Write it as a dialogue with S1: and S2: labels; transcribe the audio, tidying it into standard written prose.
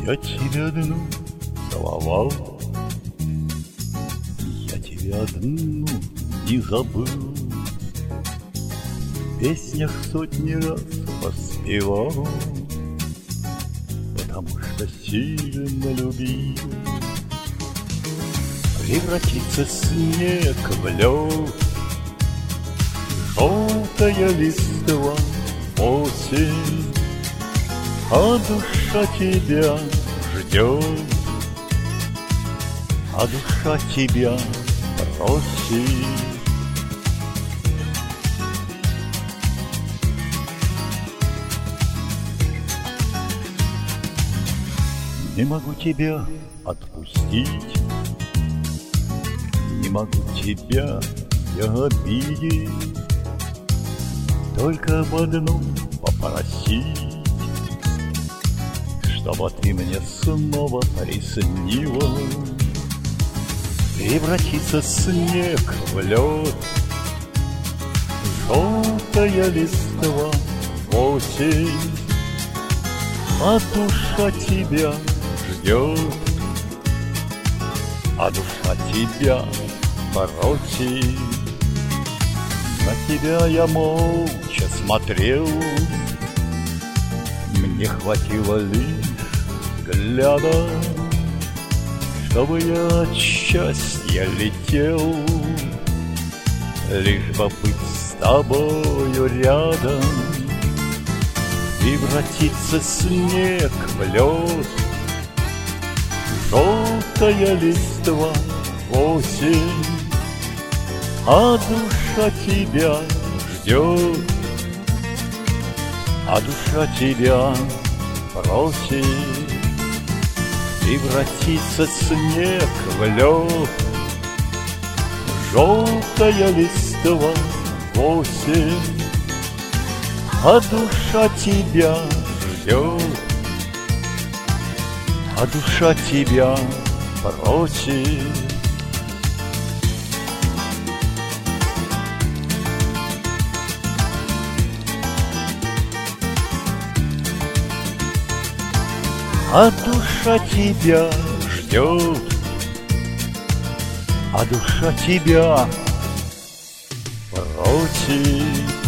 S1: Я тебя одну целовал, я тебя одну не забыл. В песнях сотни раз воспевал, потому что сильно любил. Превратится снег в лед, желтая листва осень, а душа тебя ждет, а душа тебя просит. Не могу тебя отпустить, не могу тебя я обидеть, только об одном попросить, чтобы ты мне снова приснилась. Превратится снег в лед, желтая листва осень, а душа тебя ждет, а душа тебя просит. На тебя я молча смотрел, мне хватило лишь взгляда, чтобы я от счастья летел, лишь бы быть с тобою рядом. Превратится снег в лед, желтая листва осень, а душа тебя ждет, а душа тебя просит. Превратится снег в лед, желтая листва осень, а душа тебя ждет, а душа тебя просит. А душа тебя ждет, а душа тебя просит.